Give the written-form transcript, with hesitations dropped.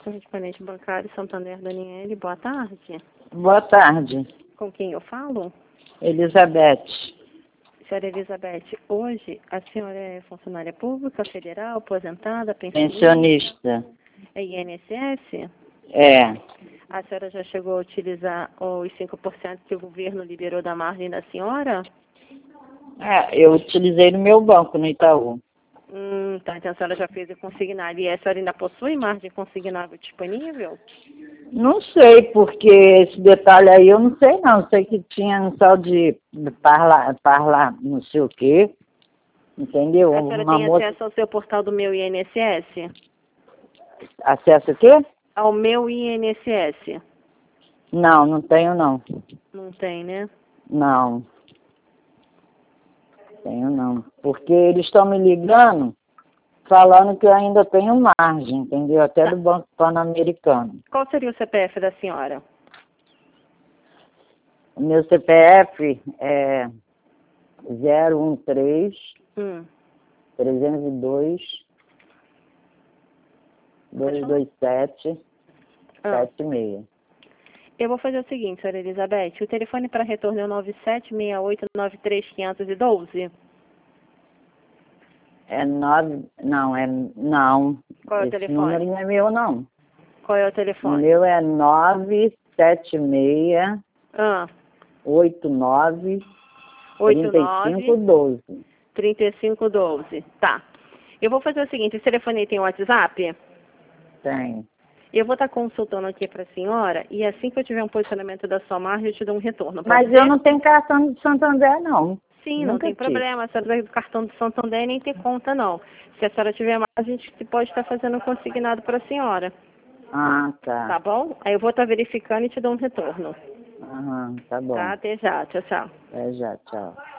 correspondente bancário Santander Daniele, boa tarde. Boa tarde. Com quem eu falo? Elizabeth. Senhora Elizabeth, hoje a senhora é funcionária pública, federal, aposentada, pensionista? Pensionista. É INSS? É. A senhora já chegou a utilizar os 5% que o governo liberou da margem da senhora? Eu utilizei no meu banco, no Itaú. Tá, então a senhora já fez o consignado. E a senhora ainda possui margem consignável disponível? Não sei, porque esse detalhe aí eu não sei não. Sei que tinha no tal de parlar não sei o quê. Entendeu? A senhora Uma tem moça... acesso ao seu portal do Meu INSS? Acesso o quê? Ao Meu INSS? Não, não tenho não. Não tem, né? Não. Tenho não. Porque eles estão me ligando falando que eu ainda tenho margem, entendeu? Até do Banco Pan-Americano. Qual seria o CPF da senhora? O meu CPF é 013 302 227 76. Eu vou fazer o seguinte, senhora Elizabeth. O telefone para retorno é o 976893-512? Não. Qual é o Esse telefone? número não é meu, não. Qual é o O telefone? meu é 976 89 3512. 3512. Tá. Eu vou fazer o seguinte, esse telefone aí tem WhatsApp? Tem. Eu vou estar consultando aqui para a senhora e assim que eu tiver um posicionamento da sua margem, eu te dou um retorno. Pode Mas ser? eu não tenho cartão de Santander, não. Sim, não tem problema. A senhora do cartão do Santander nem tem conta, não. Se a senhora tiver mais, a gente pode estar fazendo um consignado para a senhora. Ah, tá. Tá bom? Aí eu vou estar verificando e te dou um retorno. Tá bom. Tá? Até já. Tchau, tchau. Até já, tchau.